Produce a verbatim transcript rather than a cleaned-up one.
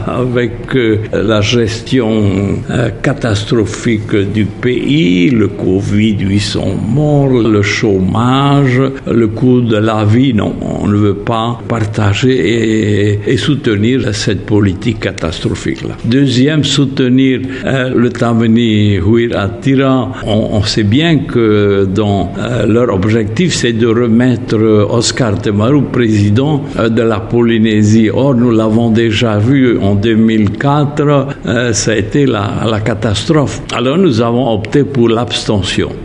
avec euh, la gestion euh, catastrophique du pays, le Covid, huit cents morts, le chômage, le coût de la vie. Non, on ne veut pas partager et, et soutenir cette politique catastrophique-là. Deuxième, soutenir euh, le Tamani Huir Attira. On, on sait bien que dans euh, leur objectif, c'est de remettre Oscar Temaru président euh, de la Polynésie. Or, nous l'avons déjà vu en deux mille quatre, euh, ça a été la, la catastrophe. Alors, nous avons opté pour l'abstention.